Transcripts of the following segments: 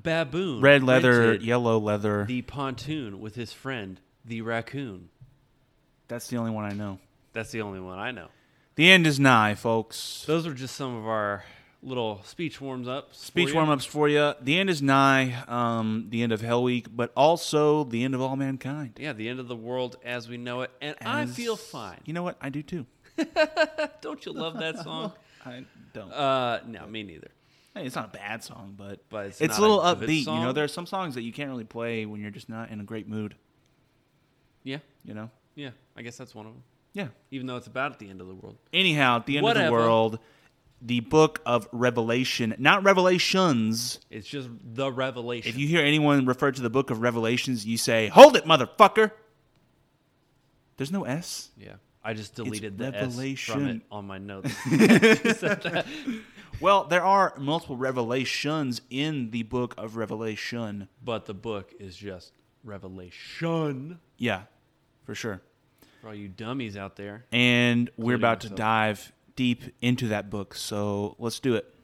baboon. Red leather, rented yellow leather. the pontoon with his friend, the raccoon. That's the only one I know. That's the only one I know. The end is nigh, folks. Those are just some of our little speech warm-ups. Speech warm-ups for you. The end is nigh, the end of Hell Week, but also the end of all mankind. Yeah, the end of the world as we know it, and I feel fine. You know what? I do too. Don't you love that song? I don't. No, me neither. Hey, it's not a bad song, but it's it's not a little a good upbeat. song. You know, there are some songs that you can't really play when you're just not in a great mood. Yeah, You know? yeah. I guess that's one of them. Yeah. Even though it's about at the end of the world. Anyhow, at the end of the Whatever. world, the book of Revelation, not Revelations. It's just the revelation. If you hear anyone refer to the book of Revelations, you say, "Hold it, motherfucker." There's no S. Yeah, I just deleted the S revelation. from it on my notes. Well, there are multiple revelations in the book of Revelation. But the book is just revelation. Yeah, for sure. For all you dummies out there. And we're Including about to myself. dive deep into that book, so let's do it.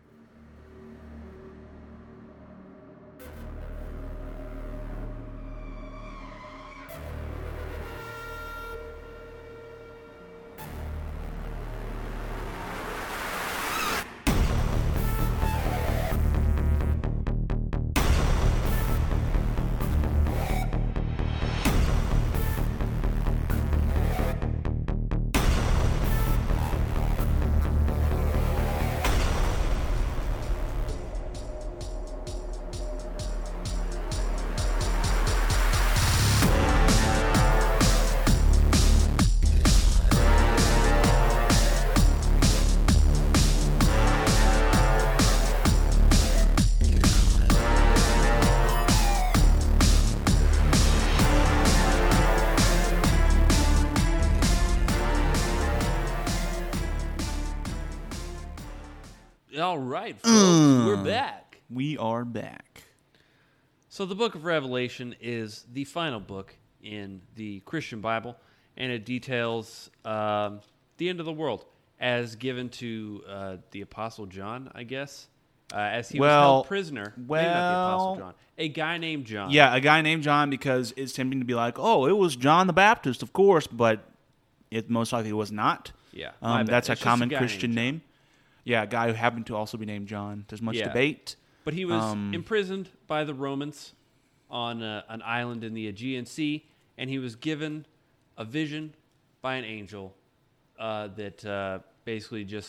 All right, folks, we're back. We are back. So the book of Revelation is the final book in the Christian Bible, and it details the end of the world as given to the Apostle John, I guess, as he was held prisoner. Maybe not the Apostle John. A guy named John. Yeah, a guy named John, because it's tempting to be like, oh, it was John the Baptist, of course, but it most likely was not. Yeah, my bad. That's a It's just common guy Christian named John. name. Yeah, a guy who happened to also be named John. There's much Yeah. debate. But he was imprisoned by the Romans on an island in the Aegean Sea, and he was given a vision by an angel that basically just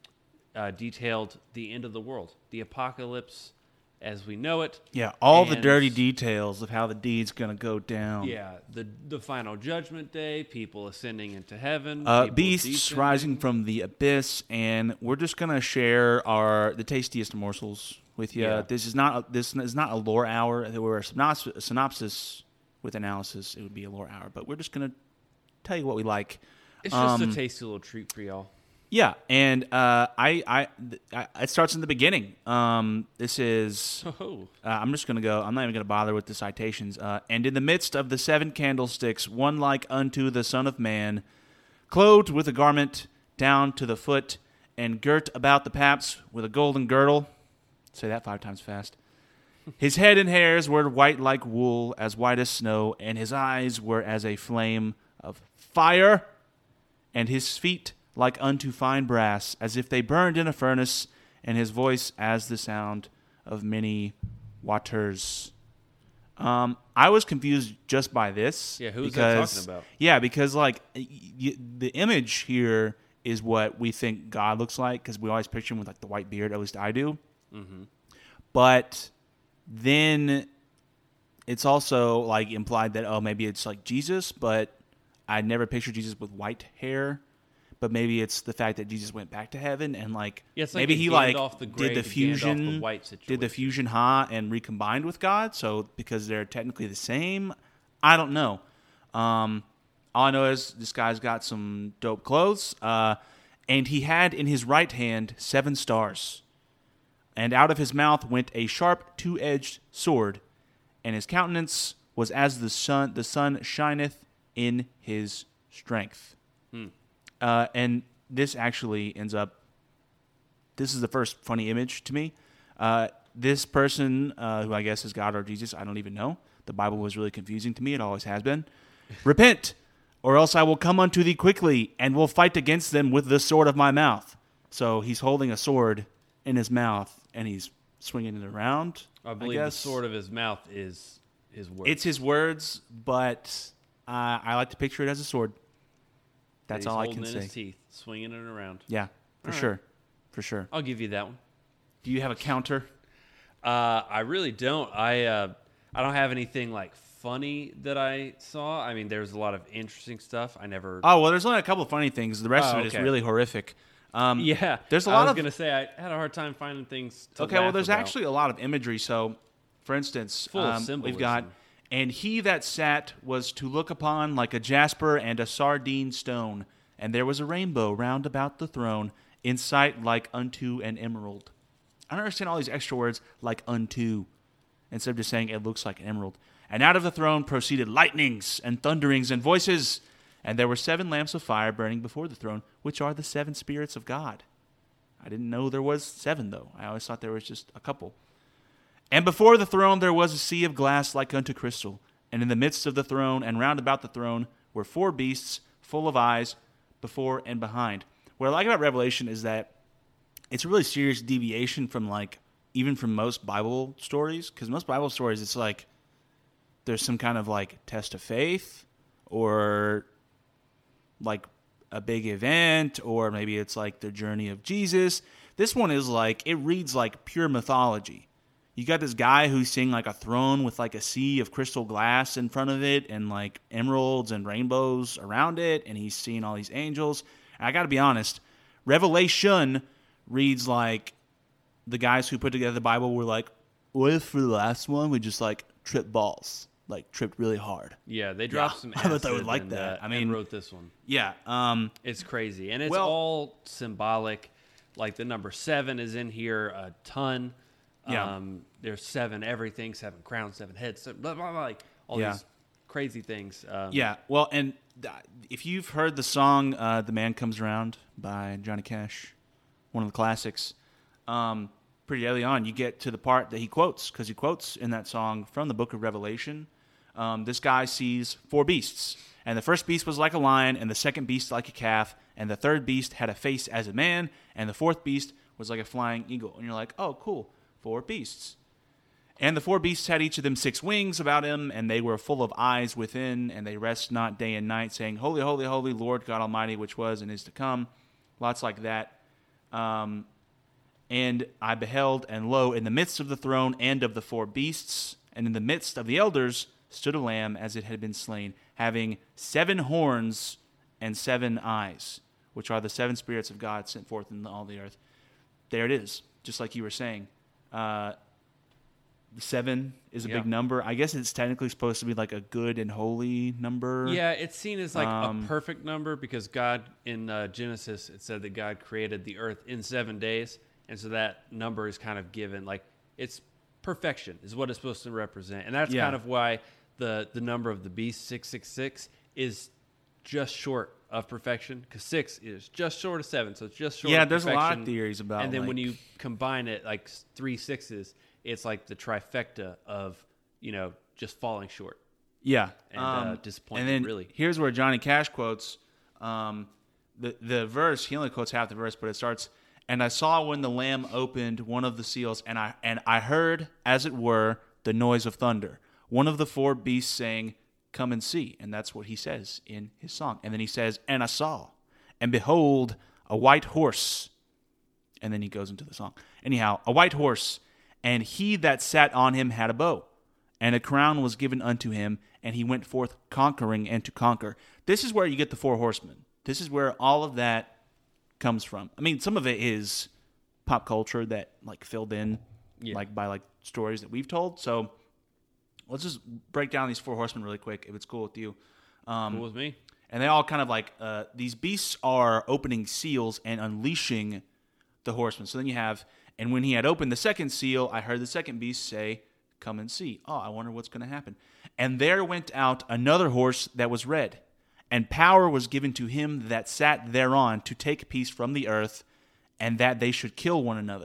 detailed the end of the world, the apocalypse as we know it. Yeah, all the And- dirty details of how the deed's going to go down. Yeah, the final judgment day, people ascending into heaven, people Beasts descending. rising from the abyss, and we're just going to share the tastiest morsels with you. Yeah. This is not a lore hour. If it were a synopsis with analysis, it would be a lore hour. But we're just going to tell you what we like. It's just a tasty little treat for y'all. Yeah, and it starts in the beginning. This is. Oh, I'm just going to go. I'm not even going to bother with the citations. And in the midst of the 7 candlesticks, one like unto the Son of Man, clothed with a garment down to the foot, and girt about the paps with a golden girdle. Say that 5 times fast. His head and hairs were white like wool, as white as snow, and his eyes were as a flame of fire, and his feet like unto fine brass, as if they burned in a furnace, and his voice as the sound of many waters. I was confused just by this. Yeah, who's that talking about? Yeah, because the image here is what we think God looks like, because we always picture him with like the white beard. At least I do. Mm-hmm. But then it's also like implied that maybe it's like Jesus, but I never pictured Jesus with white hair. But maybe it's the fact that Jesus went back to heaven and Yeah, it's like maybe a he Gandalf the Grey did the to Gandalf fusion, the White situation. did the fusion and recombined with God. So because they're technically the same, I don't know. All I know is this guy's got some dope clothes, and he had in his right hand 7 stars, and out of his mouth went a sharp 2-edged sword, and his countenance was as the sun. The sun shineth in his strength. And this actually ends up. This is the first funny image to me. this person, who I guess is God or Jesus, I don't even know. The Bible was really confusing to me. It always has been. Repent, or else I will come unto thee quickly, and will fight against them with the sword of my mouth. So he's holding a sword in his mouth, and he's swinging it around. I believe the sword of his mouth is his words. It's his words, but I like to picture it as a sword. That's all I can say. Holding in his teeth, swinging it around. Yeah, for sure. For sure. I'll give you that one. Do you have a counter? I really don't. I don't have anything like funny that I saw. I mean, there's a lot of interesting stuff. I never. Oh well, there's only a couple of funny things. The rest of it is okay. really horrific. Yeah, there's a lot I was of. Gonna say I had a hard time finding things. To Okay, well, there's about. actually a lot of imagery. So, for instance, Full of symbolism. we've got, and he that sat was to look upon like a jasper and a sardine stone, and there was a rainbow round about the throne, in sight like unto an emerald. I don't understand all these extra words like unto, instead of just saying it looks like an emerald. And out of the throne proceeded lightnings and thunderings and voices, and there were 7 lamps of fire burning before the throne, which are the 7 spirits of God. I didn't know there was 7, though. I always thought there was just a couple. And before the throne there was a sea of glass like unto crystal, and in the midst of the throne and round about the throne were 4 beasts full of eyes before and behind. What I like about Revelation is that it's a really serious deviation from like even from most Bible stories, because most Bible stories it's like there's some kind of like test of faith or like a big event, or maybe it's like the journey of Jesus. This one is like, it reads like pure mythology. You got this guy who's seeing like a throne with like a sea of crystal glass in front of it and like emeralds and rainbows around it, and he's seeing all these angels. And I got to be honest, Revelation reads like the guys who put together the Bible were like, what if for the last one we just like tripped balls? Like tripped really hard. Yeah, they dropped some I acid thought they would like that. I mean, and wrote this one. Yeah. It's crazy. And it's all symbolic. Like the number 7 is in here a ton. Yeah. There's 7 everything, 7 crowns, 7 heads, blah, blah, blah, like all these crazy things. Yeah. Well, and if you've heard the song The Man Comes Around by Johnny Cash, one of the classics, pretty early on, you get to the part that he quotes, because he quotes in that song from the book of Revelation. This guy sees 4 beasts, and the first beast was like a lion, and the second beast like a calf, and the third beast had a face as a man, and the fourth beast was like a flying eagle. And you're like, oh, cool, 4 beasts. And the 4 beasts had each of them 6 wings about him, and they were full of eyes within, and they rest not day and night, saying, Holy, holy, holy, Lord God Almighty, which was and is to come. Lots like that. And I beheld, and lo, in the midst of the throne and of the 4 beasts, and in the midst of the elders, stood a lamb as it had been slain, having 7 horns and 7 eyes, which are the 7 spirits of God sent forth in all the earth. There it is, just like you were saying. 7 is a big number. I guess it's technically supposed to be like a good and holy number. Yeah, it's seen as like a perfect number because God, in Genesis, it said that God created the earth in 7 days. And so that number is kind of given, like, it's perfection is what it's supposed to represent. And that's kind of why the number of the beast, 666, is just short of perfection, because 6 is just short of 7, so it's just short of perfection. There's a lot of theories about and then when you combine it, like 3 6s, it's like the trifecta of, just falling short. Yeah. And disappointment, and then really. Here's where Johnny Cash quotes the verse. He only quotes half the verse, but it starts, and I saw when the Lamb opened one of the seals, and I heard, as it were, the noise of thunder. One of the 4 beasts saying, come and see. And that's what he says in his song. And then he says, and I saw, and behold, a white horse. And then he goes into the song. Anyhow, a white horse, and he that sat on him had a bow, and a crown was given unto him, and he went forth conquering and to conquer. This is where you get the 4 horsemen. This is where all of that comes from. I mean, some of it is pop culture that like filled in by like stories that we've told. So let's just break down these 4 horsemen really quick, if it's cool with you. Cool with me. And they all kind of like, these beasts are opening seals and unleashing the horsemen. So then you have, and when he had opened the second seal, I heard the second beast say, come and see. Oh, I wonder what's going to happen. And there went out another horse that was red, and power was given to him that sat thereon to take peace from the earth, and that they should kill one another.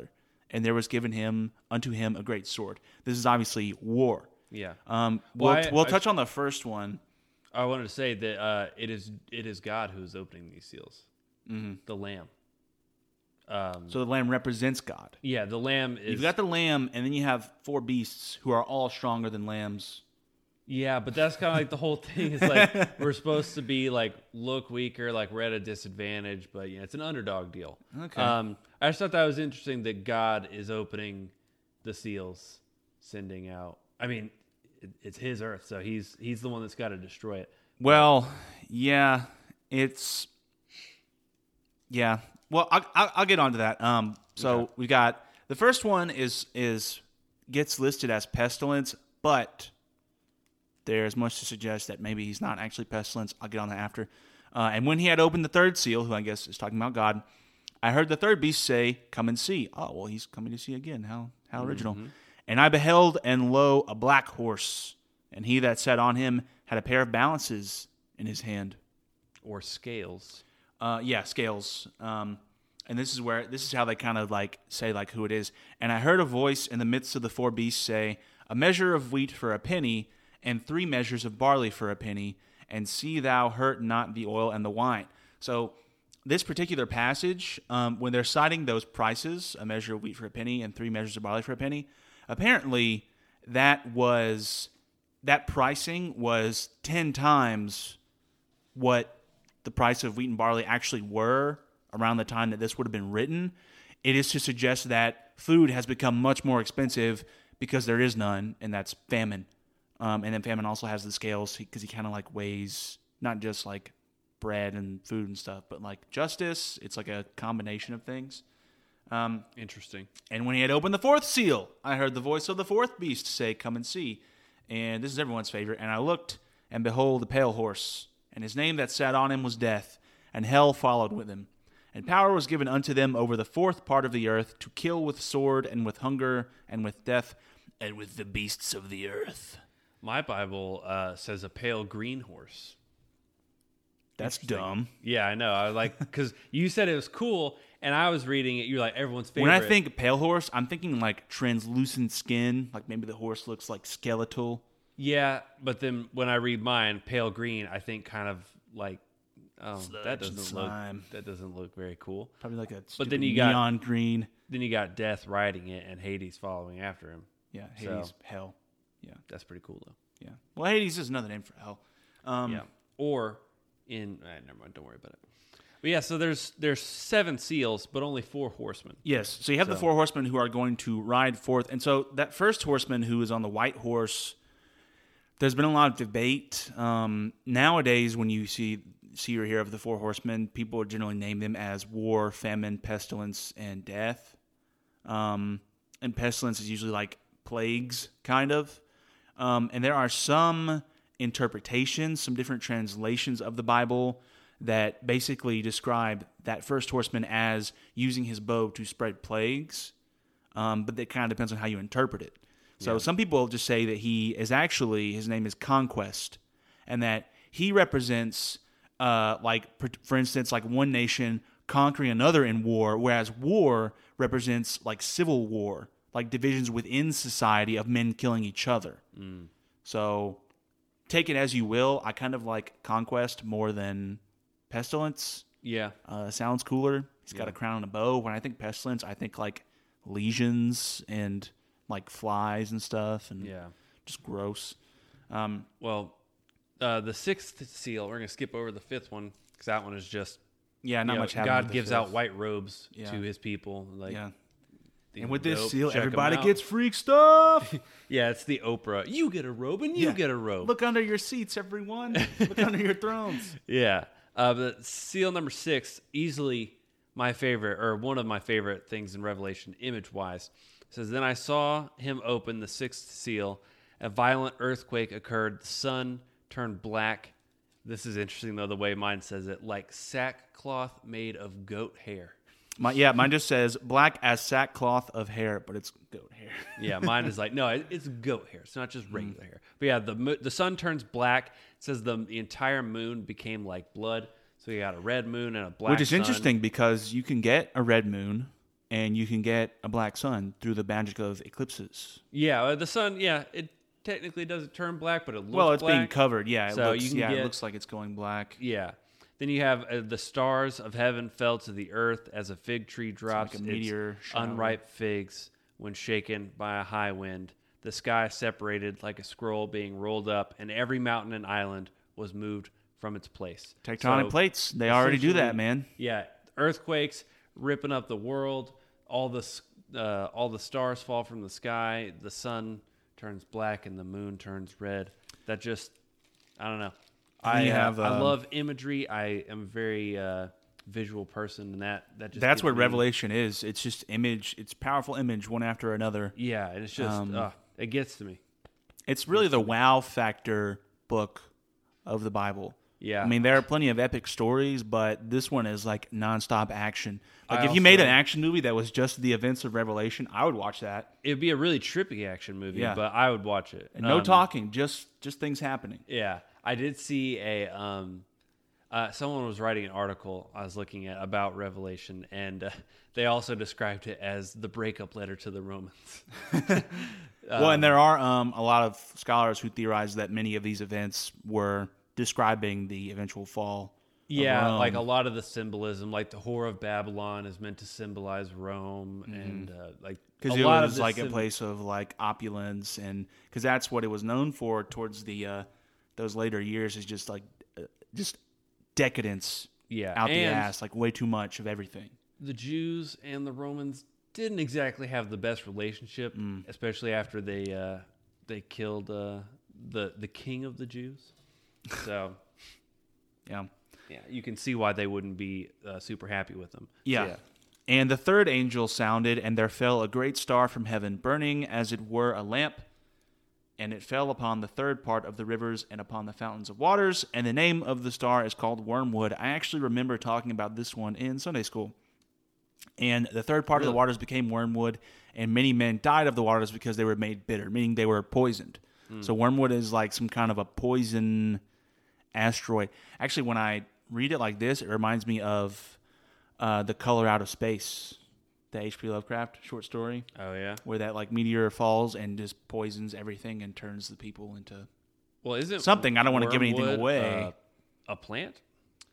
and there was given unto him a great sword. This is obviously war. Yeah. We'll touch on the first one. I wanted to say that it is God who is opening these seals. Mm-hmm. The Lamb. So the lamb represents God. Yeah, the lamb is... You've got the lamb, and then you have 4 beasts who are all stronger than lambs. Yeah, but that's kind of like the whole thing. It's like we're supposed to be like look weaker, like we're at a disadvantage, but it's an underdog deal. Okay. I just thought that was interesting that God is opening the seals, sending out... I mean... It's his earth, so he's the one that's got to destroy it. Well, yeah, it's Well, I'll get onto that. So we got the first one is gets listed as pestilence, but there's much to suggest that maybe he's not actually pestilence. I'll get on that after. And when he had opened the third seal, who I guess is talking about God, I heard the third beast say, "Come and see." Oh, well, he's coming to see again. How original. Mm-hmm. And I beheld, and lo, a black horse, and he that sat on him had a pair of balances in his hand. Or scales. Scales. And this is how they kind of like say like who it is. And I heard a voice in the midst of the 4 beasts say, "A measure of wheat for a penny, and 3 measures of barley for a penny, and see thou hurt not the oil and the wine." So this particular passage, when they're citing those prices, a measure of wheat for a penny and 3 measures of barley for a penny, apparently that pricing was 10 times what the price of wheat and barley actually were around the time that this would have been written. It is to suggest that food has become much more expensive because there is none, and that's famine. And then famine also has the scales because he kind of like weighs not just like bread and food and stuff, but like justice. It's like a combination of things. Interesting. And when he had opened the 4th seal, I heard the voice of the 4th beast say, "Come and see." And this is everyone's favorite. And I looked, and behold, a pale horse. And his name that sat on him was Death, and hell followed with him. And power was given unto them over the 4th part of the earth, to kill with sword, and with hunger, and with death, and with the beasts of the earth. My Bible says a pale green horse. That's dumb. Yeah, I know. I was like, because you said it was cool, and I was reading it. You're like, everyone's favorite. When I think pale horse, I'm thinking like translucent skin, like maybe the horse looks like skeletal. Yeah, but then when I read mine, pale green, I think kind of like, that doesn't look very cool. Probably like a but then neon green. Then you got Death riding it and Hades following after him. Yeah, Hades, hell. Yeah, that's pretty cool though. Yeah, well, Hades is another name for hell. Or never mind, don't worry about it. But yeah, so there's 7 seals, but only 4 horsemen. Yes, so you have the 4 horsemen who are going to ride forth. And so that first horseman who is on the white horse, there's been a lot of debate. Nowadays, when you see or hear of the 4 horsemen, people generally name them as war, famine, pestilence, and death. And pestilence is usually like plagues, kind of. And there are some interpretations, some different translations of the Bible that basically describe that first horseman as using his bow to spread plagues, but that kind of depends on how you interpret it. So some people just say that his name is Conquest, and that he represents, for instance, like one nation conquering another in war, whereas war represents like civil war, like divisions within society of men killing each other. Mm. So take it as you will. I kind of like Conquest more than Pestilence. Yeah. Sounds cooler. He's got a crown and a bow. When I think Pestilence, I think like lesions and like flies and stuff, and just gross. The 6th seal, we're going to skip over the 5th one because that one is just not much happening. God gives out white robes to his people. And with this seal, everybody gets freak stuff. It's the Oprah. You get a robe and you get a robe. Look under your seats, everyone. Look under your thrones. Yeah. But seal number 6, easily my favorite, or one of my favorite things in Revelation, image-wise. It says, "Then I saw him open the 6th seal. A violent earthquake occurred. The sun turned black." This is interesting, though, the way mine says it. "Like sackcloth made of goat hair." Mine just says black as sackcloth of hair, but it's goat hair. Yeah, mine is like, no, it's goat hair. It's not just regular hair. But yeah, the sun turns black. It says the entire moon became like blood. So you got a red moon and a black sun. Which is interesting because you can get a red moon and you can get a black sun through the magic of eclipses. Yeah, the sun. Yeah, it technically doesn't turn black, but it looks Well, it's black. being covered. Yeah, So it you can get- looks like it's going black. Yeah. Then you have the stars of heaven fell to the earth as a fig tree drops like a meteor its shower. unripe figs when shaken by a high wind. The sky separated like a scroll being rolled up, and every mountain and island was moved from its place. Tectonic So, plates. They already do that, essentially, man. Yeah, earthquakes ripping up the world. All the stars fall from the sky. The sun turns black and the moon turns red. That just, I don't know. I love imagery. I am a very visual person, and that just That's gives what me- Revelation is. It's just image. It's powerful image one after another. Yeah, and it's just it gets to me. It's really the wow factor book of the Bible. Yeah. I mean, there are plenty of epic stories, but this one is like nonstop action. Like, I if you made an also- action movie that was just the events of Revelation, I would watch that. It'd be a really trippy action movie, Yeah. but I would watch it. And no talking, just things happening. Yeah, I did see someone was writing an article I was looking at about Revelation, and they also described it as the breakup letter to the Romans. Well, and there are a lot of scholars who theorize that many of these events were describing the eventual fall. Yeah, Rome. like a lot of the symbolism, like the Whore of Babylon is meant to symbolize Rome, and like Because a it lot was of the like a place of like opulence, and because that's what it was known for towards the those later years, is just like just decadence Yeah, out the and ass, like way too much of everything. the Jews and the Romans didn't exactly have the best relationship, especially after they killed the king of the Jews. So Yeah. yeah, you can see why they wouldn't be super happy with them. So, Yeah. And the third angel sounded, and there fell a great star from heaven, burning as it were a lamp, and it fell upon the third part of the rivers and upon the fountains of waters, and the name of the star is called Wormwood. I actually remember talking about this one in Sunday school. And the third part of the Really? waters became wormwood, and many men died of the waters because they were made bitter, meaning they were poisoned. So wormwood is like some kind of a poison asteroid. Actually, when I read it like this, it reminds me of The Color Out of Space, the H.P. Lovecraft short story, Oh yeah. where that like meteor falls and just poisons everything and turns the people into Well, isn't something. I don't want to give anything wormwood, away. A plant,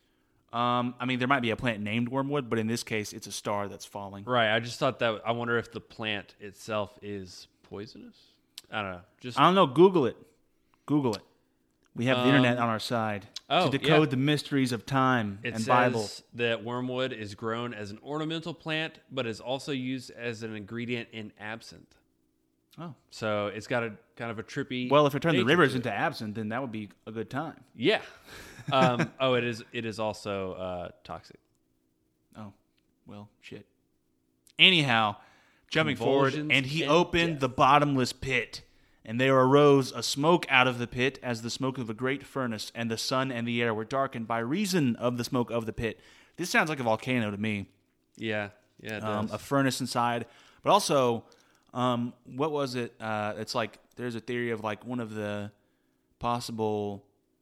I mean, there might be a plant named wormwood, but in this case, it's a star that's falling. right? I just thought that. I wonder if the plant itself is poisonous. I don't know. Just I don't know. Google it. Google it. We have the internet on our side oh, to decode yeah. the mysteries of time it and says Bible. that wormwood is grown as an ornamental plant, but is also used as an ingredient in absinthe. Oh. So it's got a kind of a trippy. Well, if it turned the nature rivers to it. into absinthe, then that would be a good time. Yeah. It is also toxic. Oh, well, shit. Anyhow, jumping forward, Convulsions and he and opened death. the bottomless pit, and there arose a smoke out of the pit as the smoke of a great furnace, and the sun and the air were darkened by reason of the smoke of the pit. This sounds like a volcano to me. Yeah. Yeah. It does. A furnace inside, but also, what was it? It's like there's a theory of like one of the possible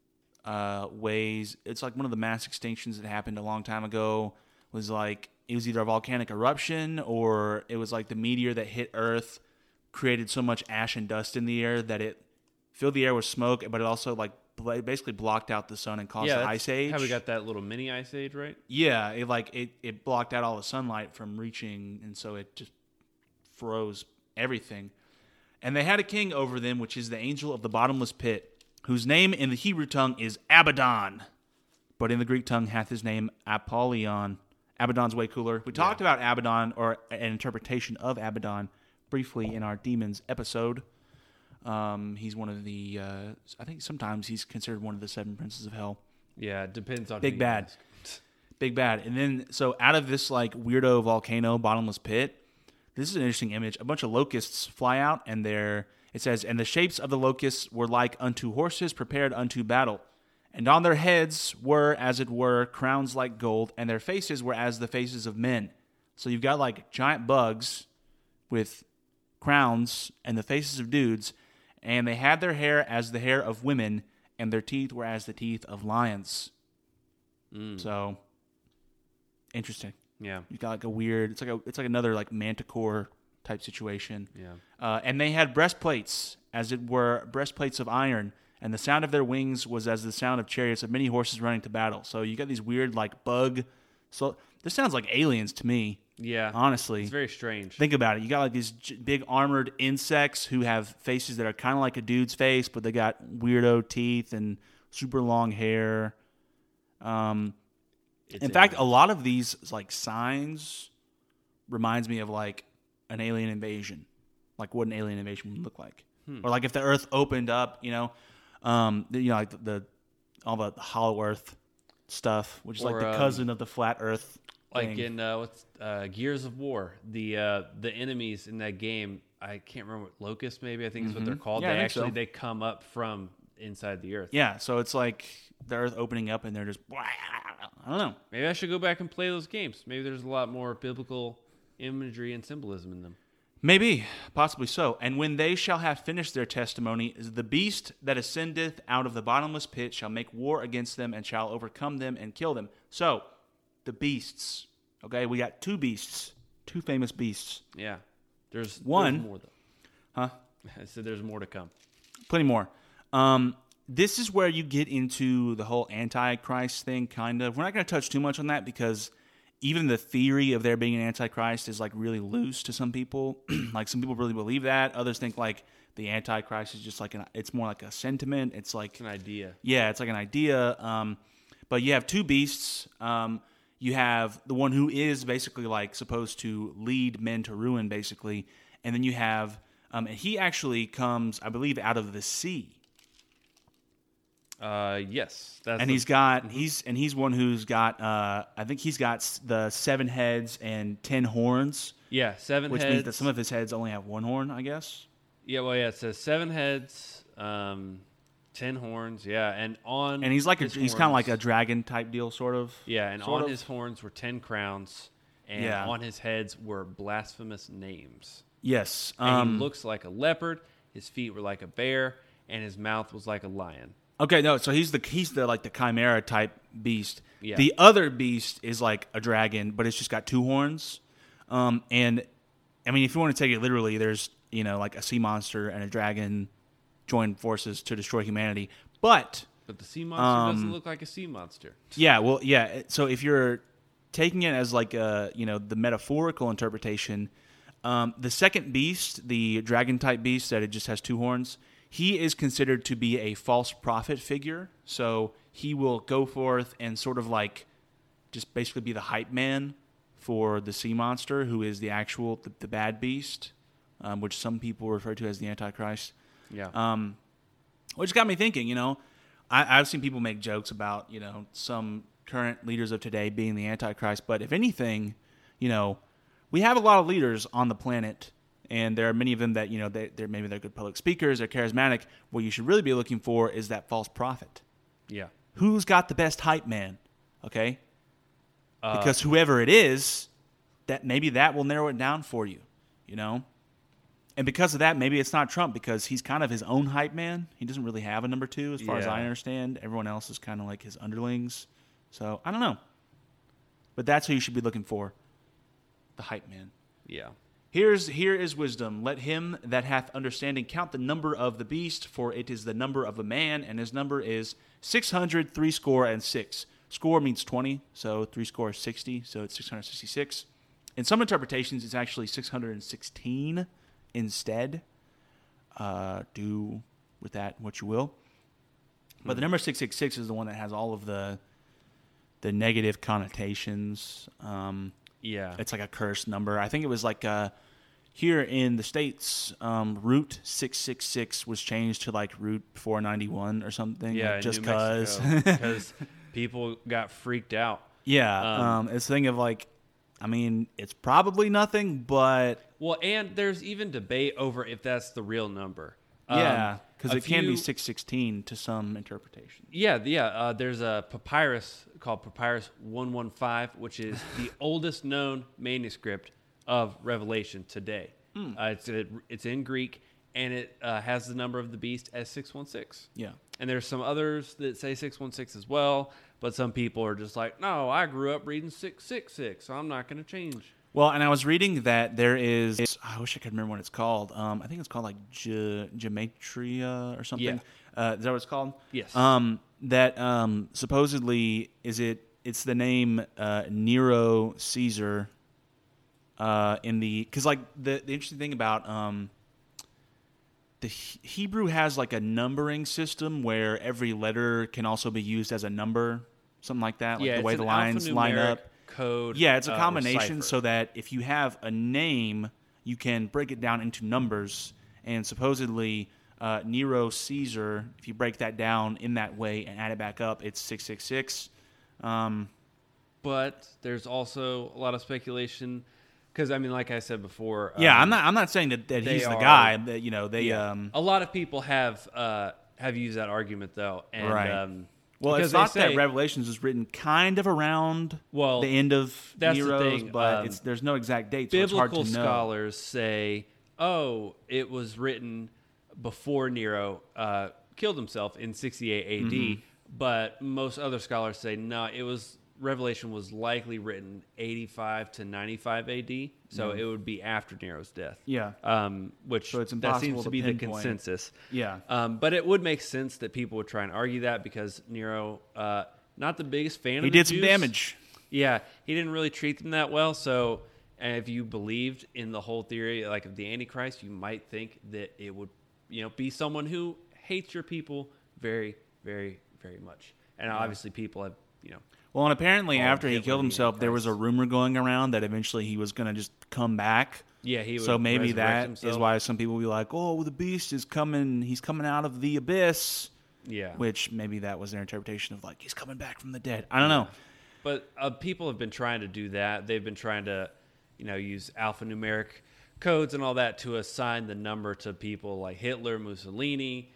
ways. It's like one of the mass extinctions that happened a long time ago was like it was either a volcanic eruption or it was like the meteor that hit Earth created so much ash and dust in the air that it filled the air with smoke, but it also like basically blocked out the sun and caused yeah. the that's ice age. How we got that little mini ice age, right? Yeah, it blocked out all the sunlight from reaching, and so it just froze everything. And they had a king over them, which is the angel of the bottomless pit, whose name in the Hebrew tongue is Abaddon, but in the Greek tongue hath his name Apollyon. Abaddon's way cooler. We talked about Abaddon, or an interpretation of Abaddon, briefly in our demons episode. He's one of the, I think sometimes he's considered one of the seven princes of hell. Yeah. It depends on Big who you bad. ask. Big bad. And then, so out of this like weirdo volcano bottomless pit, this is an interesting image. A bunch of locusts fly out, and it says, and the shapes of the locusts were like unto horses prepared unto battle. And on their heads were, as it were, crowns like gold, and their faces were as the faces of men. So you've got like giant bugs with crowns and the faces of dudes, and they had their hair as the hair of women, and their teeth were as the teeth of lions. So, interesting. Yeah. You got like a weird. It's like another like manticore type situation. Yeah. And they had breastplates, as it were, breastplates of iron, and the sound of their wings was as the sound of chariots of many horses running to battle. So you got these weird like bug. So this sounds like aliens to me. Yeah. Honestly, It's very strange. think about it. You got like these big armored insects who have faces that are kind of like a dude's face, but they got weirdo teeth and super long hair. In fact, a lot of these like signs reminds me of like an alien invasion, like what an alien invasion would look like, or like if the Earth opened up, like all the hollow Earth stuff, which is like the cousin of the flat Earth. Like in Gears of War, the enemies in that game, I can't remember what Locust maybe I think is what they're called. Yeah, they come up from inside the Earth. Yeah, so it's like the Earth opening up and they're just I don't know. Maybe I should go back and play those games. Maybe there's a lot more biblical imagery and symbolism in them. Maybe, possibly so. And when they shall have finished their testimony, the beast that ascendeth out of the bottomless pit shall make war against them and shall overcome them and kill them. So, the beasts. Okay, we got two beasts, two famous beasts. Yeah, there's one. There's more though. Huh? I said there's more to come. Plenty more. This is where you get into the whole Antichrist thing, kind of. We're not going to touch too much on that because even the theory of there being an Antichrist is like really loose to some people. Like some people really believe that. Others think like the Antichrist is just like it's more like a sentiment. It's like It's an idea. Yeah, it's like an idea. But you have two beasts. You have the one who is basically like supposed to lead men to ruin, basically, and then you have and he actually comes, I believe, out of the sea. Yes, he's one who's got I think he's got the 7 heads and 10 horns. Yeah, 7 which heads. means that some of his heads only have 1 horn, I guess. Yeah, well, yeah, it says 7 heads, 10 horns. Yeah, and he's like he's kind of like a dragon type deal, sort of. Yeah, and on his horns were 10 crowns, and on his heads were blasphemous names. Yes, and he looks like a leopard. His feet were like a bear, and his mouth was like a lion. Okay, no, so he's the like the chimera type beast. Yeah. The other beast is like a dragon, but it's just got 2 horns. And I mean, if you want to take it literally, there's like a sea monster and a dragon join forces to destroy humanity. But the sea monster doesn't look like a sea monster. Yeah, well, yeah. So if you're taking it as like the metaphorical interpretation, the second beast, the dragon type beast that it just has 2 horns. He is considered to be a false prophet figure, so he will go forth and sort of like just basically be the hype man for the sea monster, who is the actual the bad beast, which some people refer to as the Antichrist. Yeah. Which got me thinking. I've seen people make jokes about some current leaders of today being the Antichrist, but if anything, we have a lot of leaders on the planet. And there are many of them that, maybe they're good public speakers, they're charismatic. What you should really be looking for is that false prophet. Yeah. Who's got the best hype man? Okay? Because whoever it is, that will narrow it down for you, And because of that, maybe it's not Trump because he's kind of his own hype man. He doesn't really have a number 2 as far as I understand. Everyone else is kind of like his underlings. So, I don't know. But that's who you should be looking for. The hype man. Yeah. Here is wisdom. Let him that hath understanding count the number of the beast, for it is the number of a man, and his number is 666. Score means 20, so 3 score is 60, so it's 666. In some interpretations, it's actually 616 instead. Do with that what you will. But the number 666 is the one that has all of the negative connotations. Yeah. It's like a cursed number. I think it was like here in the States, Route 666 was changed to like Route 491 or something. Yeah, like just because people got freaked out. Yeah, it's a thing of like, I mean, it's probably nothing, but... Well, and there's even debate over if that's the real number. Yeah, because it can be 616 to some interpretation. Yeah. There's a papyrus called Papyrus 115, which is the oldest known manuscript of Revelation today. It's in Greek, and it has the number of the beast as 616. Yeah. And there's some others that say 616 as well, but some people are just like, no, I grew up reading 666, so I'm not going to change. Well, and I was reading that there is, I wish I could remember what it's called. I think it's called like gematria or something. Yeah. Is that what it's called? Yes. That supposedly it's the name Nero Caesar because like the interesting thing about the Hebrew has like a numbering system where every letter can also be used as a number, something like that, like the way the lines line up. Code. Yeah, it's a combination cipher. so that if you have a name, you can break it down into numbers. And supposedly, Nero Caesar, if you break that down in that way and add it back up, it's 666. But there's also a lot of speculation because, I mean, like I said before. Yeah, I'm not saying that he's the guy. That a lot of people have used that argument though, and right. Well, because it's not that Revelations was written kind of around the end of that's Nero's, the thing. but there's no exact date, so it's hard to know. Biblical scholars say, oh, it was written before Nero killed himself in 68 AD, but most other scholars say, no, Revelation was likely written 85 to 95 AD, so it would be after Nero's death. Yeah. Which so it's that seems to be the pinpoint. consensus. Yeah. But it would make sense that people would try and argue that because Nero, not the biggest fan of he the did some Jews. damage. Yeah, he didn't really treat them that well, so if you believed in the whole theory like of the Antichrist, you might think that it would be someone who hates your people very, very, very much. And obviously people have, Well, and apparently after he Hitler killed the himself, there was a rumor going around that eventually he was going to just come back. Yeah, he would. So maybe resurrect that himself. is why some people will be like, "Oh, the beast is coming. He's coming out of the abyss." Yeah. Which maybe that was their interpretation of like he's coming back from the dead. I don't know. But people have been trying to do that. They've been trying to, use alphanumeric codes and all that to assign the number to people like Hitler, Mussolini,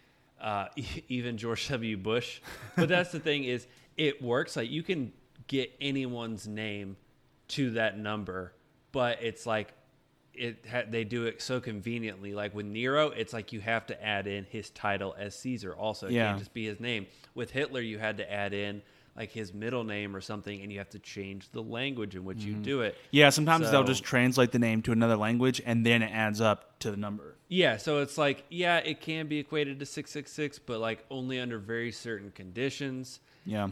even George W. Bush. But that's the thing is, it works. Like you can get anyone's name to that number, but it's like they do it so conveniently. Like with Nero, it's like you have to add in his title as Caesar also. It can't just be his name. With Hitler, you had to add in like his middle name or something, and you have to change the language in which you do it. Yeah, sometimes they'll just translate the name to another language, and then it adds up to the number. Yeah, so it's like, it can be equated to 666, but like only under very certain conditions. Yeah.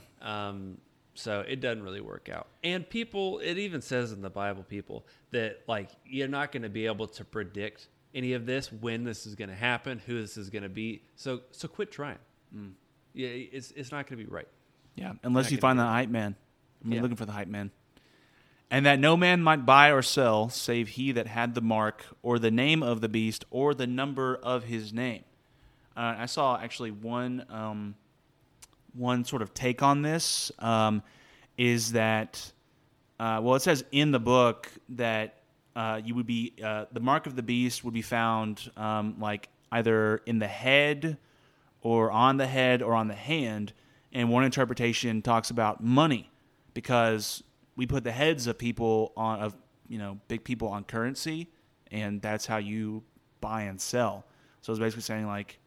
So it doesn't really work out. And it even says in the Bible, that like you're not going to be able to predict any of this, when this is going to happen, who this is going to be. So quit trying. Yeah, it's not going to be right. Yeah, unless you find the hype man. I'm looking for the hype man. And that no man might buy or sell, save he that had the mark, or the name of the beast, or the number of his name. I saw actually one sort of take on this, is that, it says in the book that you would be, the mark of the beast would be found like either in the head or on the hand. And one interpretation talks about money, because we put the heads of people big people on currency, and that's how you buy and sell. So it's basically saying like,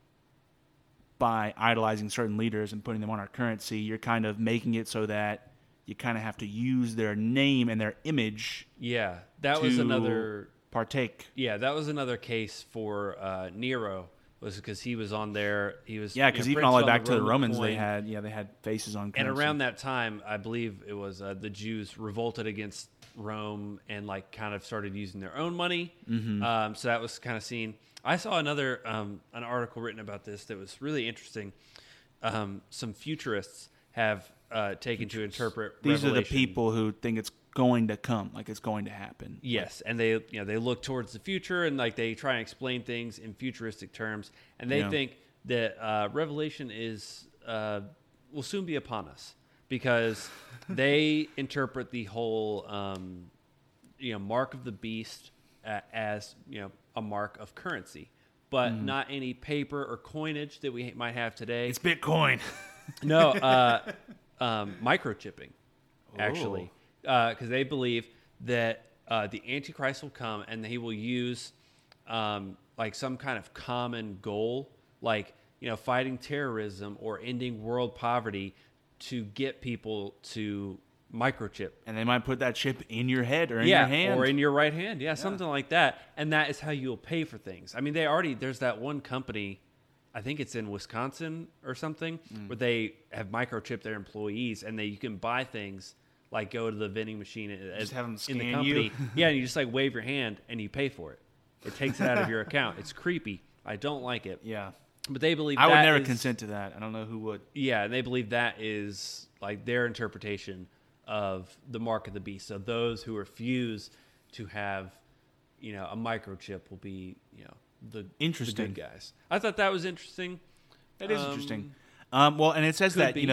by idolizing certain leaders and putting them on our currency, you're kind of making it so that you kind of have to use their name and their image. Yeah, that was another partake. Yeah, that was another case for Nero. Was because he was on there. He was because even all the way back to the Romans, coin. they had faces on currency. And around that time, I believe it was the Jews revolted against Rome and like kind of started using their own money. Mm-hmm. So that was kind of seen. I saw another an article written about this that was really interesting. Some futurists have taken to interpret. These Revelation. are the people who think it's going to come, like it's going to happen. Yes, and they look towards the future and like they try and explain things in futuristic terms, and they think that Revelation is will soon be upon us, because they interpret the whole mark of the beast as a mark of currency, but not any paper or coinage that we might have today. It's Bitcoin. No, microchipping, actually. Because they believe that the Antichrist will come and he will use like some kind of common goal, like, fighting terrorism or ending world poverty, to get people to microchip. And they might put that chip in your head or in your hand. Or in your right hand. Yeah, something like that. And that is how you'll pay for things. I mean, there's that one company, I think it's in Wisconsin or something, where they have microchipped their employees, and you can buy things, like go to the vending machine Just have them scan in the company. you. Yeah, and you just like wave your hand and you pay for it. It takes it out of your account. It's creepy. I don't like it. Yeah. But they believe I would never consent to that. I don't know who would. Yeah, and they believe that is like their interpretation of the mark of the beast. So those who refuse to have, a microchip will be, the good guys. I thought that was interesting. That is interesting. Well, and it says that, be.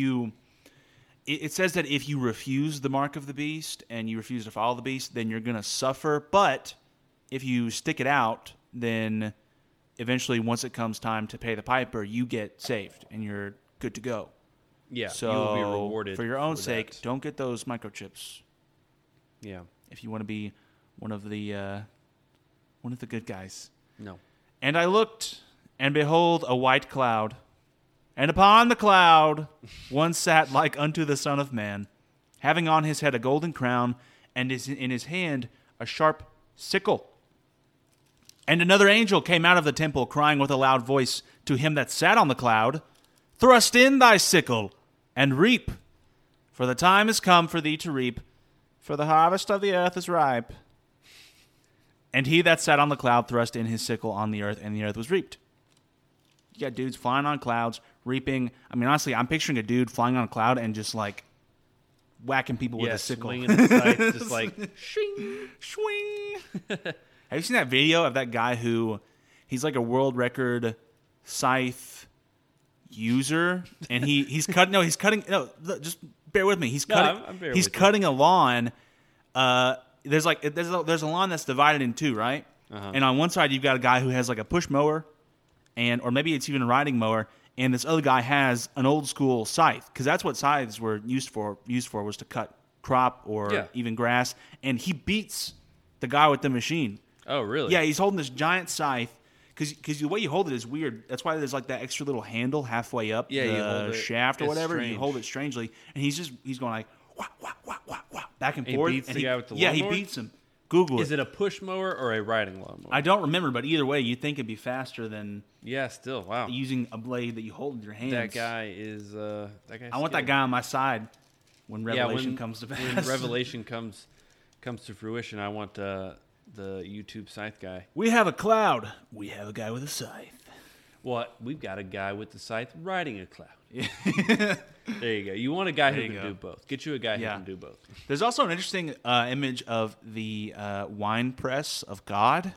It says that if you refuse the mark of the beast and you refuse to follow the beast, then you're going to suffer. But if you stick it out, then eventually, once it comes time to pay the piper, you get saved and you're good to go. Yeah, so you will be rewarded for your own for sake. that. Don't get those microchips. Yeah, if you want to be one of the good guys. No. And I looked, and behold, a white cloud, and upon the cloud one sat like unto the Son of Man, having on his head a golden crown, and in his hand a sharp sickle. And another angel came out of the temple, crying with a loud voice to him that sat on the cloud, Thrust in thy sickle, and reap, for the time is come for thee to reap, for the harvest of the earth is ripe. And he that sat on the cloud thrust in his sickle on the earth, and the earth was reaped. You got dudes flying on clouds, reaping. I mean, honestly, I'm picturing a dude flying on a cloud and just, like, whacking people with a sickle. Swinging the scythe, just like, shing. Swing. Have you seen that video of that guy he's like a world record scythe user, and just bear with me. He's cutting a lawn. There's a lawn that's divided in two, right? Uh-huh. And on one side you've got a guy who has like a push mower, or maybe it's even a riding mower, and this other guy has an old school scythe, because that's what scythes were used for was to cut crop or even grass. And he beats the guy with the machine. Oh, really? Yeah, he's holding this giant scythe. Because the way you hold it is weird. That's why there's like that extra little handle halfway up the shaft or whatever. Strange. You hold it strangely, and he's going like wah, wah, wah, wah, wah, back and forth. He beats the guy with the lawnmower? lawnmower? He beats him. Google it. Is it a push mower or a riding lawnmower? I don't remember, but either way, you'd think it'd be faster than still, wow, using a blade that you hold in your hands. That guy is I want that guy on my side when Revelation comes to pass. When Revelation comes to fruition, I want the YouTube scythe guy. We have a cloud. We have a guy with a scythe. Well, we've got a guy with the scythe riding a cloud. There you go. You want a guy who can do both. Get you a guy who can do both. There's also an interesting image of the wine press of God.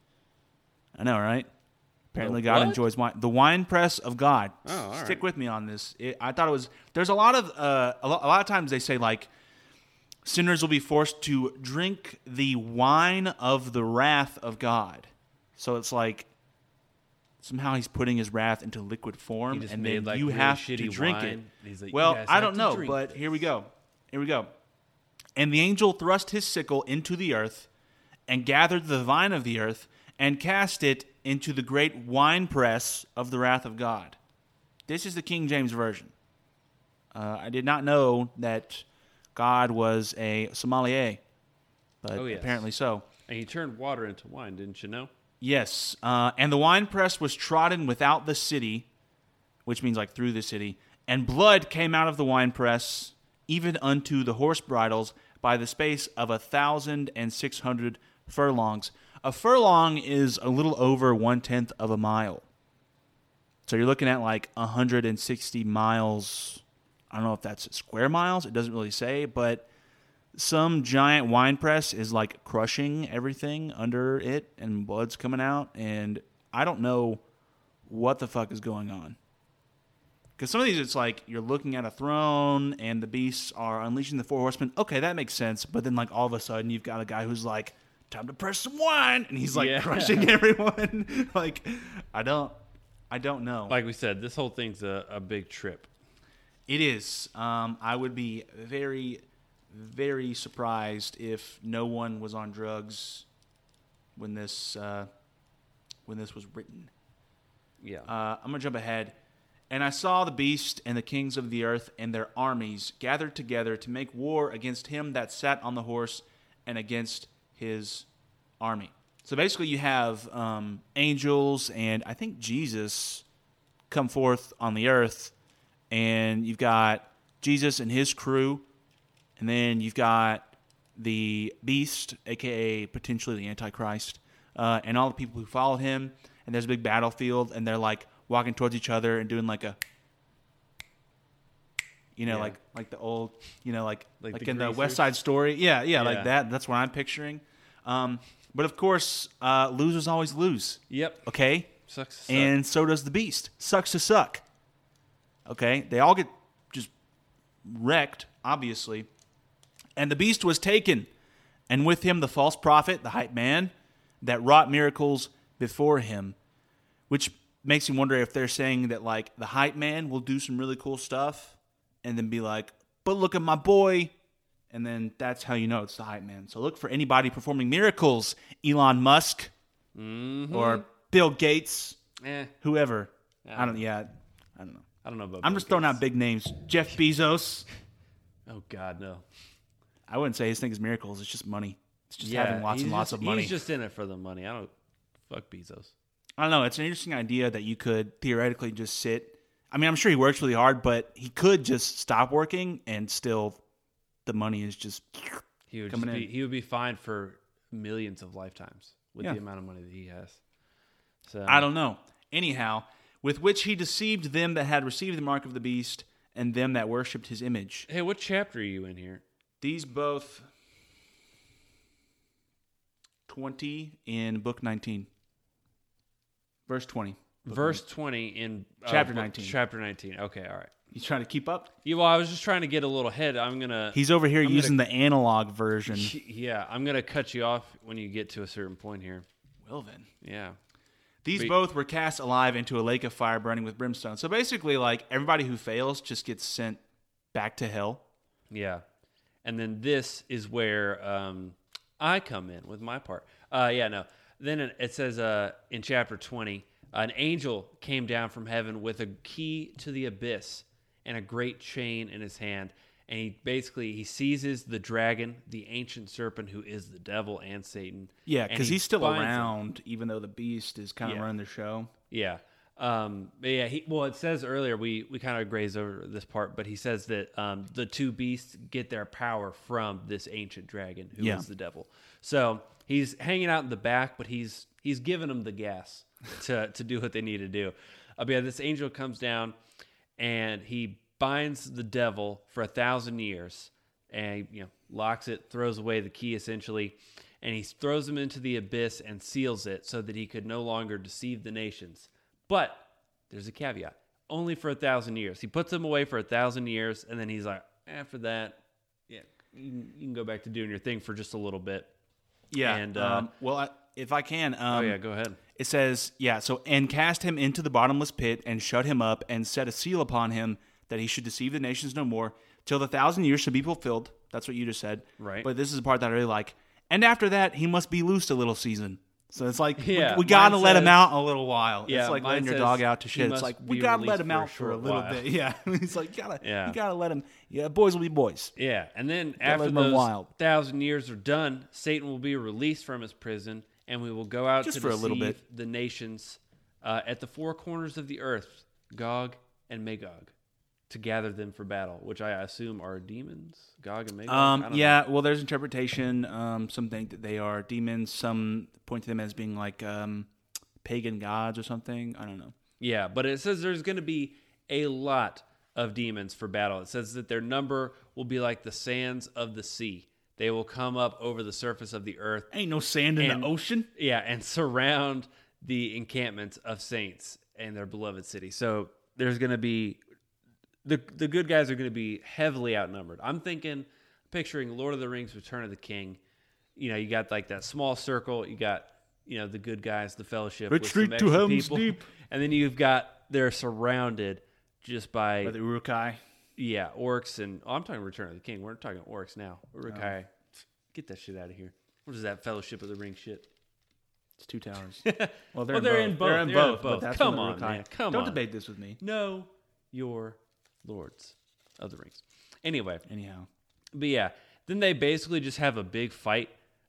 I know, right? Apparently God enjoys wine. The wine press of God. Oh, all right. Stick with me on this. I thought it was... There's a lot of times they say, like, sinners will be forced to drink the wine of the wrath of God. So it's like somehow he's putting his wrath into liquid form, and then you have to drink it. Like, well, I don't know, but here we go. And the angel thrust his sickle into the earth and gathered the vine of the earth and cast it into the great winepress of the wrath of God. This is the King James Version. I did not know that God was a sommelier, but apparently so. And he turned water into wine, didn't you know? Yes. And the winepress was trodden without the city, which means like through the city, and blood came out of the winepress, even unto the horse bridles, by the space of 1,600 furlongs. A furlong is a little over 1/10 of a mile. So you're looking at like 160 miles. I don't know if that's square miles. It doesn't really say, but some giant wine press is like crushing everything under it, and blood's coming out, and I don't know what the fuck is going on. Because some of these, it's like you're looking at a throne, and the beasts are unleashing the four horsemen. Okay, that makes sense, but then like all of a sudden you've got a guy who's like, time to press some wine, and he's like crushing everyone. Like, I don't know. Like we said, this whole thing's a big trip. It is. I would be very, very surprised if no one was on drugs when this when this was written. Yeah. I'm going to jump ahead. And I saw the beast and the kings of the earth and their armies gathered together to make war against him that sat on the horse and against his army. So basically you have angels and I think Jesus come forth on the earth, and you've got Jesus and his crew, and then you've got the beast, a.k.a. potentially the Antichrist, and all the people who followed him, and there's a big battlefield, and they're like walking towards each other and doing like a, like the old, like in the West Side Story. Yeah, like that. That's what I'm picturing. But of course, losers always lose. Yep. Okay? Sucks to suck. And so does the beast. Sucks to suck. Okay? They all get just wrecked, obviously. And the beast was taken, and with him the false prophet, the hype man, that wrought miracles before him. Which makes me wonder if they're saying that, like, the hype man will do some really cool stuff and then be like, but look at my boy. And then that's how you know it's the hype man. So look for anybody performing miracles. Elon Musk or Bill Gates, whoever. I don't know. I don't know about I'm Bill just throwing Gates. out big names. Jeff Bezos. Oh, God, no. I wouldn't say his thing is miracles. It's just money. It's just having lots and lots of money. He's just in it for the money. Fuck Bezos. I don't know. It's an interesting idea that you could theoretically just sit. I mean, I'm sure he works really hard, but he could just stop working and still the money is just coming in. He would be fined for millions of lifetimes with the amount of money that he has. So I don't know. Anyhow, with which he deceived them that had received the mark of the beast and them that worshipped his image. Hey, what chapter are you in here? These both 20 in book 19. Verse 20. Verse 20 in chapter 19. Chapter 19. Okay, all right. You trying to keep up? Yeah, well, I was just trying to get a little ahead. He's over here using the analog version. Yeah, I'm going to cut you off when you get to a certain point here. Well then. Yeah. These both were cast alive into a lake of fire burning with brimstone. So basically, like, everybody who fails just gets sent back to hell. Yeah. And then this is where I come in with my part. Then it says in chapter 20, an angel came down from heaven with a key to the abyss and a great chain in his hand. And he seizes the dragon, the ancient serpent who is the devil and Satan. Yeah, because he's still binds around, even though the beast is kind of running the show. Yeah. It says earlier, we kind of grazed over this part, but he says that the two beasts get their power from this ancient dragon who is the devil. So he's hanging out in the back, but he's giving them the gas to do what they need to do. This angel comes down and he binds the devil for 1,000 years and locks it, throws away the key essentially, and he throws him into the abyss and seals it so that he could no longer deceive the nations. But there's a caveat. Only for 1,000 years. He puts them away for 1,000 years, and then he's like, after that, you can go back to doing your thing for just a little bit. Yeah. And if I can. go ahead. It says, and cast him into the bottomless pit and shut him up and set a seal upon him that he should deceive the nations no more till the 1,000 years should be fulfilled. That's what you just said. Right. But this is the part that I really like. And after that, he must be loosed a little season. So it's like, we Yeah, got to mine let him says- out a little while. Yeah, it's like mine letting your says dog out to he shit. It's must like, we be got to let released him for a out for a short little while. bit. Yeah. He's like, you Yeah. got to let him. Yeah, boys will be boys. Yeah, and then let after him run those wild. 1,000 years are done, Satan will be released from his prison, and we will go out Just to for a little deceive bit. the nations at the four corners of the earth, Gog and Magog, to gather them for battle, which I assume are demons, Gog and Magog. I don't know. Well, there's interpretation. Some think that they are demons. Some point to them as being like pagan gods or something. I don't know. Yeah, but it says there's going to be a lot of demons for battle. It says that their number will be like the sands of the sea. They will come up over the surface of the earth. Ain't no sand in And- the ocean. Yeah, and surround the encampments of saints and their beloved city. So there's going to be the good guys are going to be heavily outnumbered. I'm picturing Lord of the Rings: Return of the King. You got like that small circle. You got the good guys, the Fellowship, Retreat with to some extra Helm's people. Deep. And then they're surrounded just by Or the Uruk-hai. orcs and I'm talking Return of the King. We're talking orcs now. Uruk-hai. Get that shit out of here. What is that Fellowship of the Ring shit? It's two towers. Well, they're in both. They're in both. But that's Come when on, man. Come Don't on. debate this with me. Know your Lords of the Rings. Anyway, Anyhow. but yeah, then they basically just have a big fight.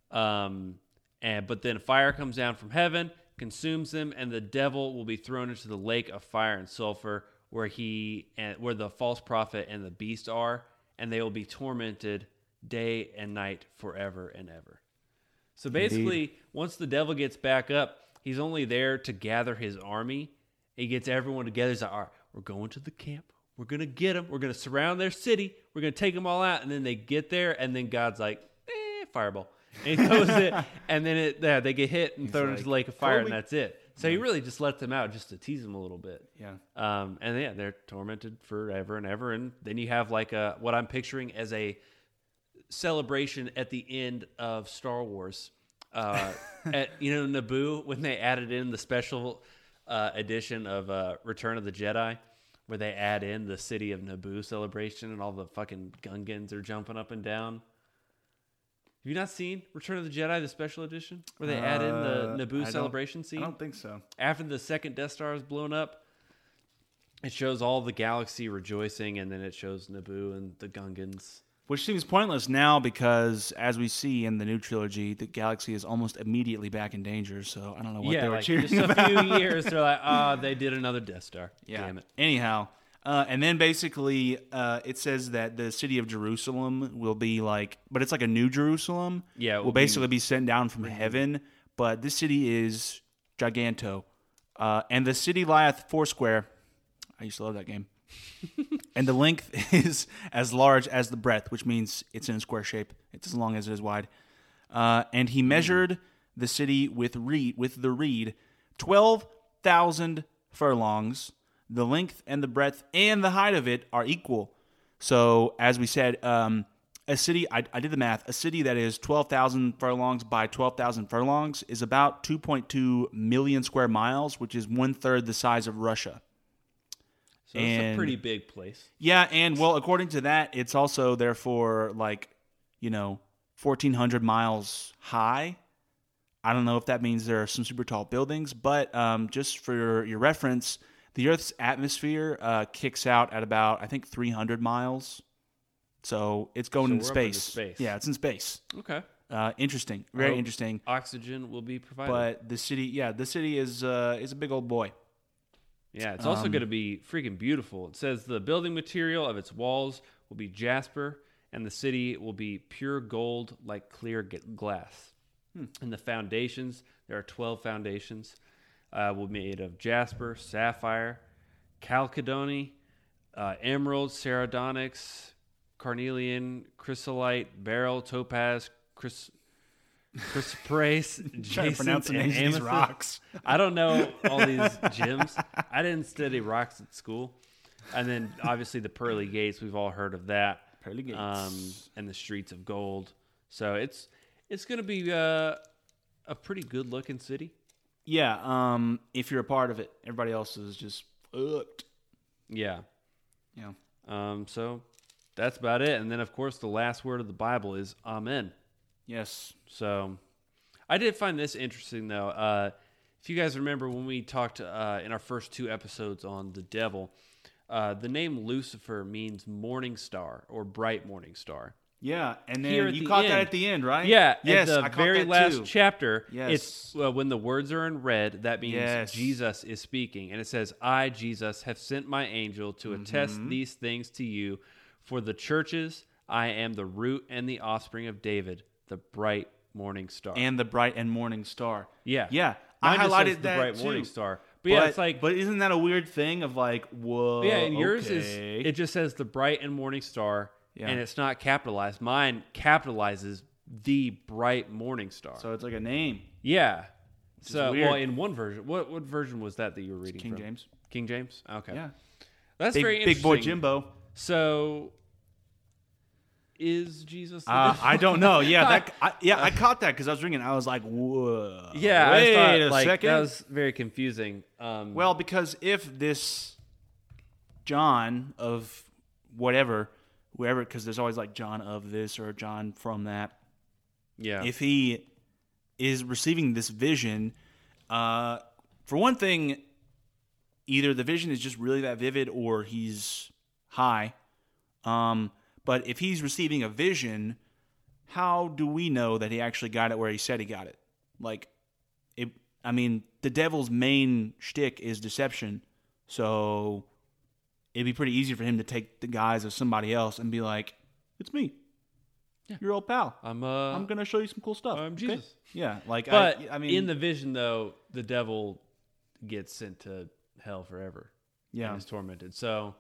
But then fire comes down from heaven, consumes them, and the devil will be thrown into the lake of fire and sulfur, where the false prophet and the beast are, and they will be tormented day and night forever and ever. So basically, once the devil gets back up, he's only there to gather his army. He gets everyone together. He's like, all right, we're going to the camp. We're going to get them. We're going to surround their city. We're going to take them all out. And then they get there, and then God's like, fireball. And he throws it, and then they get hit and thrown into the lake of fire, and that's it. So he really just lets them out just to tease them a little bit. Yeah. And yeah, they're tormented forever and ever. And then you have like what I'm picturing as a celebration at the end of Star Wars. At Naboo, when they added in the special edition of Return of the Jedi, where they add in the city of Naboo celebration and all the fucking Gungans are jumping up and down. Have you not seen Return of the Jedi, the special edition, where they add in the Naboo celebration scene? I don't think so. After the second Death Star is blown up, it shows all the galaxy rejoicing, and then it shows Naboo and the Gungans. Which seems pointless now because, as we see in the new trilogy, the galaxy is almost immediately back in danger. So I don't know what they were cheering just about. a few years, they're like, they did another Death Star. Yeah. Damn it. Anyhow, and then basically it says that the city of Jerusalem will be like, but it's like a new Jerusalem. Yeah, it will basically be sent down from heaven. But this city is giganto. And the city lieth foursquare. I used to love that game. And the length is as large as the breadth, which means it's in a square shape. It's as long as it is wide. And he measured the city with the reed 12,000 furlongs. The length and the breadth and the height of it are equal. So, as we said, a city, I did the math, a city that is 12,000 furlongs by 12,000 furlongs is about 2.2 million square miles, which is 1/3 the size of Russia. So it's a pretty big place. Yeah, and well, according to that, it's also therefore 1,400 miles high. I don't know if that means there are some super tall buildings, but just for your reference, the Earth's atmosphere kicks out at about, I think, 300 miles. So it's going into space. Yeah, it's in space. Okay. Interesting. Very interesting. Oxygen will be provided. But the city is a big old boy. Yeah, it's also going to be freaking beautiful. It says the building material of its walls will be jasper, and the city will be pure gold like clear glass. And the foundations, there are 12 foundations, will be made of jasper, sapphire, chalcedony, emerald, sardonyx, carnelian, chrysolite, beryl, topaz, chrysoprase, jacinth, and these amethyst. rocks. I don't know all these gems. I didn't study rocks at school. And then obviously the pearly gates, we've all heard of that. Pearly gates. And the streets of gold. So it's going to be a pretty good looking city. Yeah, if you're a part of it, everybody else is just fucked. Yeah. Yeah. So that's about it. And then of course the last word of the Bible is Amen. Yes. So I did find this interesting though. If you guys remember when we talked in our first 2 episodes on the devil, the name Lucifer means morning star or bright morning star. Yeah, and then you caught that at the end, right? Yeah, yes, at the very last chapter, yes. It's when the words are in red, that means Jesus is speaking. And it says, I, Jesus, have sent my angel to attest these things to you. For the churches, I am the root and the offspring of David, the bright morning star. And the bright and morning star. Yeah. Yeah, Mine I highlighted the that bright too. morning star. But yeah, it's like... But isn't that a weird thing of like, whoa, yeah, and yours okay. it just says the bright and morning star. Yeah. And it's not capitalized. Mine capitalizes the bright morning star. So it's like a name. Yeah. So, weird. well, in one version, what version was that you were reading King from? James. King James? Okay. Yeah. That's very Big interesting. boy Jimbo. So, is Jesus the I don't know. Yeah, I caught that because I was reading. I was like, whoa. Yeah, Wait I thought a like, second. that was very confusing. Well, because if this John of whatever, whoever, because there's always like John of this or John from that. Yeah. If he is receiving this vision, For one thing, either the vision is just really that vivid or he's high. But if he's receiving a vision, how do we know that he actually got it where he said he got it? The devil's main shtick is deception. So it'd be pretty easy for him to take the guise of somebody else and be like, it's me. Yeah. Your old pal. I'm going to show you some cool stuff. I'm Jesus. Okay? Yeah. But in the vision, though, the devil gets sent to hell forever. Yeah. And is tormented. So,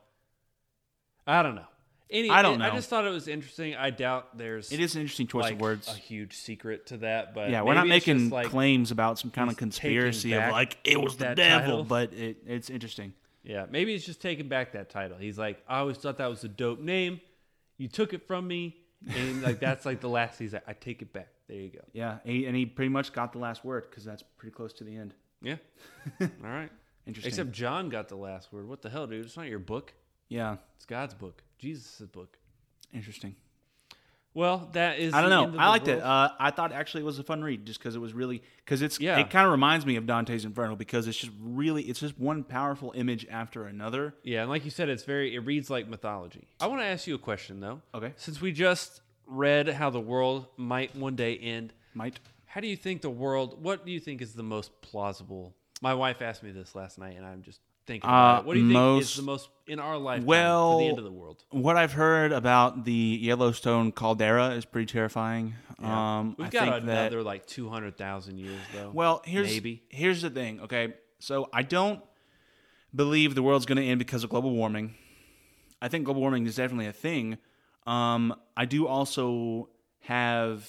I don't know. I don't know. I just thought it was interesting. I doubt there's... It is an interesting choice of words. A huge secret to that, but yeah, we're not making claims about some kind of conspiracy of it was the devil, title. But it's interesting. Yeah, maybe he's just taking back that title. He's like, I always thought that was a dope name. You took it from me, and that's the last. He's like, I take it back. There you go. Yeah, and he pretty much got the last word because that's pretty close to the end. Yeah. All right. Interesting. Except John got the last word. What the hell, dude? It's not your book. Yeah. It's God's book. Jesus' book. Interesting. Well, that is. I don't know. I liked it. I thought actually it was a fun read just because it was really it kind of reminds me of Dante's Inferno because it's just one powerful image after another. Yeah, and like you said, it reads like mythology. I want to ask you a question though. Okay. Since we just read how the world might one day end, how do you think what do you think is the most plausible? My wife asked me this last night, and I'm just thinking about it. What do you think is the most in our lifetime to the end of the world? What I've heard about the Yellowstone caldera is pretty terrifying. Yeah. We've got another 200,000 years though. Well, here's the thing. Okay, so I don't believe the world's going to end because of global warming. I think global warming is definitely a thing. I do also have,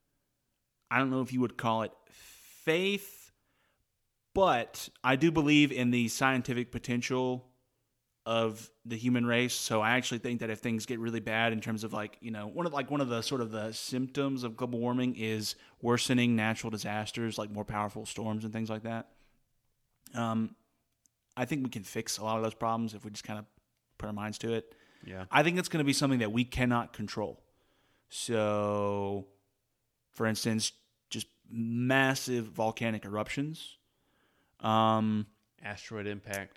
I don't know if you would call it faith. But I do believe in the scientific potential of the human race. So I actually think that if things get really bad in terms of one of the sort of the symptoms of global warming is worsening natural disasters, like more powerful storms and things like that. I think we can fix a lot of those problems if we just kind of put our minds to it. Yeah. I think it's going to be something that we cannot control. So, for instance, just massive volcanic eruptions. Asteroid impact.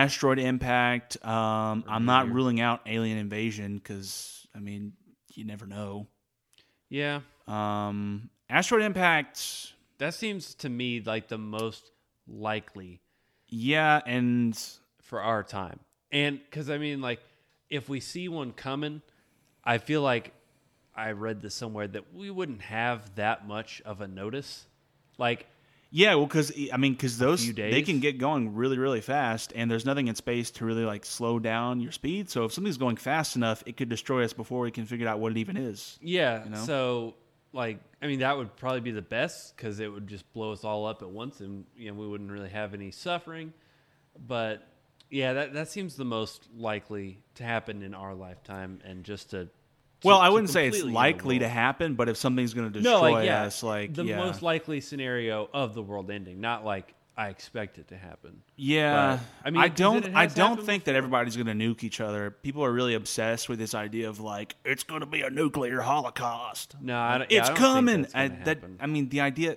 I'm not ruling out alien invasion because, you never know. Yeah. Asteroid impact. That seems to me like the most likely. Yeah, and for our time. And because, if we see one coming, I feel like I read this somewhere that we wouldn't have that much of a notice. Yeah, well, because those they can get going really, really fast, and there's nothing in space to really slow down your speed. So if something's going fast enough, it could destroy us before we can figure out what it even is. Yeah. So that would probably be the best because it would just blow us all up at once, and we wouldn't really have any suffering. But yeah, that seems the most likely to happen in our lifetime, and just to. Well, I wouldn't say it's likely to happen, but if something's going to destroy us, the most likely scenario of the world ending, not I expect it to happen. Yeah, but, I don't think that everybody's going to nuke each other. People are really obsessed with this idea of it's going to be a nuclear holocaust. No, it's coming. The idea.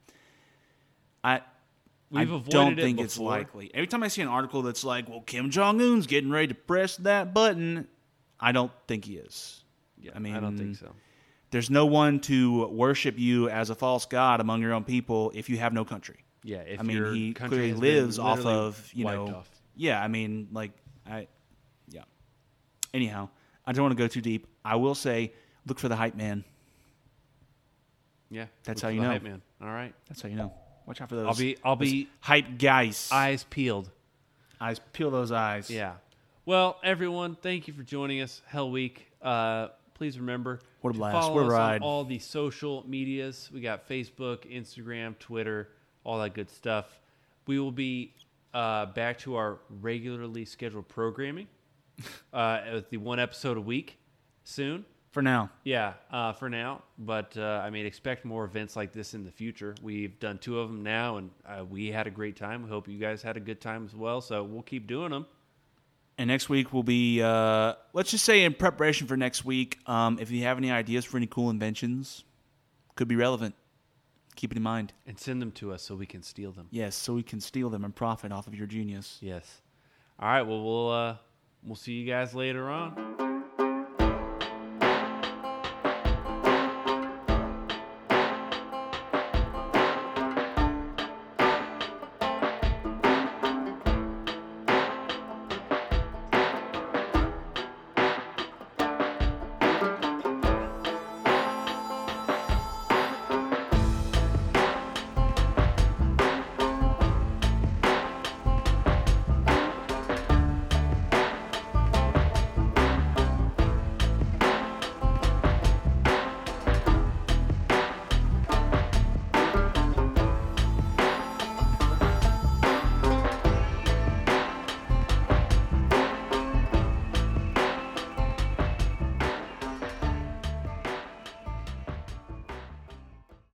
I don't think it's likely. Every time I see an article that's Kim Jong-un's getting ready to press that button, I don't think he is. Yeah, I don't think so. There's no one to worship you as a false god among your own people if you have no country. Yeah, he clearly lives off of, off. Yeah, yeah. Anyhow, I don't want to go too deep. I will say, look for the hype man. Yeah, that's how you know. Hype man. All right, that's how you know. Watch out for those. I'll be hype guys. Eyes peeled. Peel those eyes. Yeah. Well, everyone, thank you for joining us. Hell Week. Please remember what a blast. Follow us on all the social medias. We got Facebook, Instagram, Twitter, all that good stuff. We will be back to our regularly scheduled programming with the one episode a week soon. For now. Yeah, for now. But, expect more events like this in the future. We've done 2 of them now, and we had a great time. We hope you guys had a good time as well, so we'll keep doing them. And next week will be, let's just say in preparation for next week, if you have any ideas for any cool inventions, could be relevant. Keep it in mind. And send them to us so we can steal them. Yes, so we can steal them and profit off of your genius. Yes. All right. Well, we'll see you guys later on.